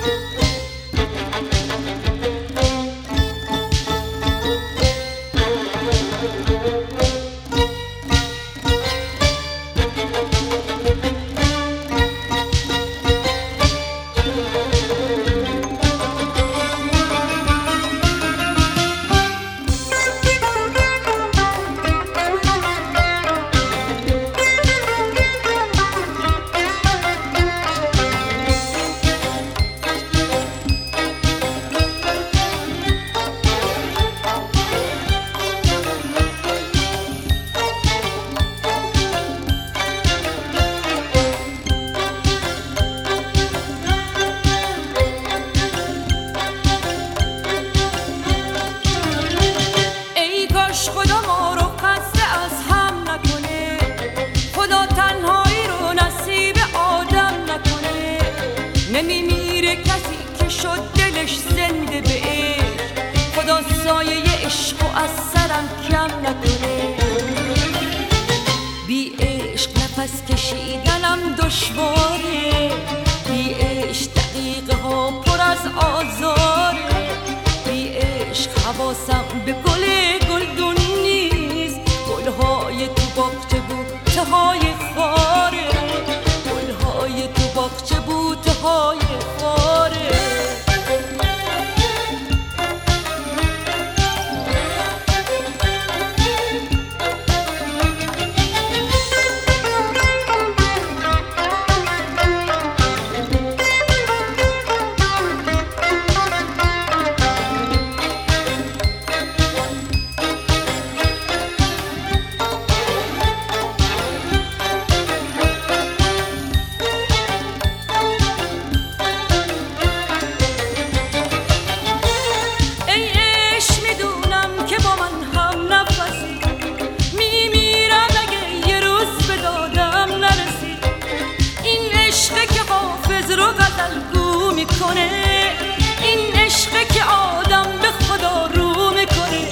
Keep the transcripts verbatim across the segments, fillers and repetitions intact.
خدا ما رو خسته از هم نکنه، خدا تنهایی رو نصیب آدم نکنه. نمیمیره کسی که شد دلش زنده به عشق، خدا سایه عشق و از سرم کم نکنه. بی عشق نفس کشیدنم دشواره، بی عشق دقیقه ها پر از آزاره. بی عشق حواسم به گل گلدون نیست، گلهای تو باغچه بوته های خاره، گلهای تو باغچه بوته های خاره. این عشقه که آدم به خدا رو میکنه.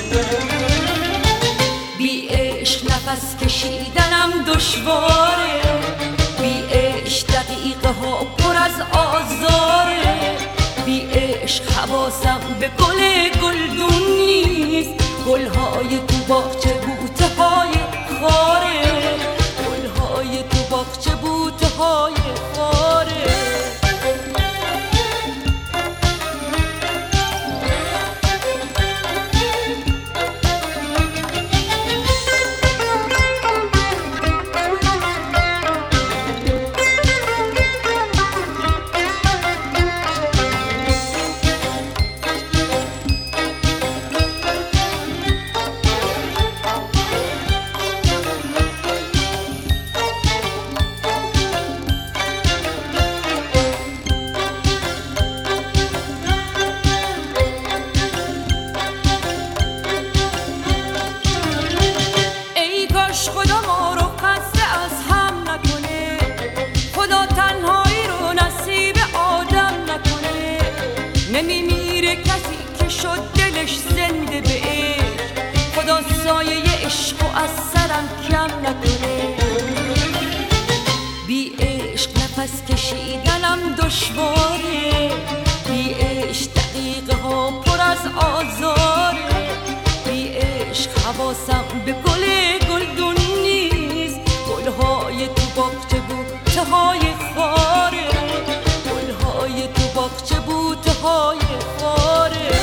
بی عشق نفس کشیدنم دشواره، بی عشق دقیقه ها پر از آزاره. بی عشق حواسم به گل گلدون نیست، گلهای تو باغچه بوته های خاره، گلهای تو باغچه بوته های خاره. خدا ما رو خسته از هم نکنه، خدا تنهایی رو نصیب آدم نکنه. نمیمیره کسی که شد دلش زنده به عشق، خدا سایه عشق و از سرم کم نکنه. بی عشق نفس کشیدنم دشواره، بی عشق دقیقه ها پر از آزاره. بی عشق حواسم به گل گلدون نیست، گلهای تو باغچه بوته های خاره، گلهای تو باغچه بوته های خاره.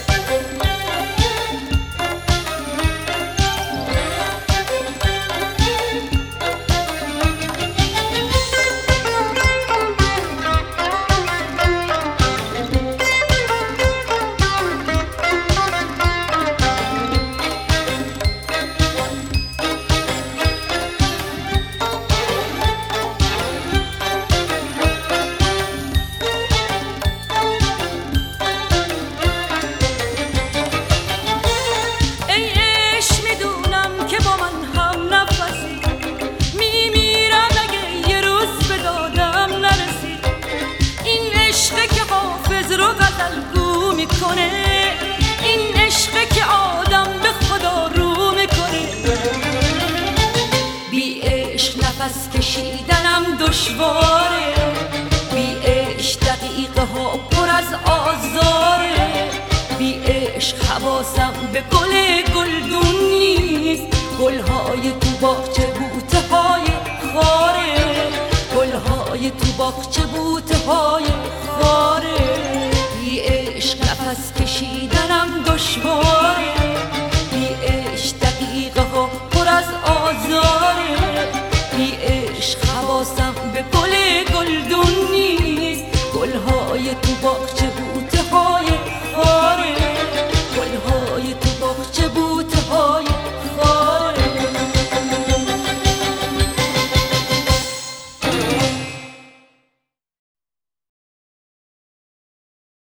این عشقه که آدم به خدا رو میکنه. بی عشق نفس کشیدنم دشواره، بی عشق دقیقه ها پر حواسم به گل گلدون نیست. گلهای تو باغچه بوته های خاره، گلهای تو باغچه بوته های خاره. بی عشق نفس کشیدن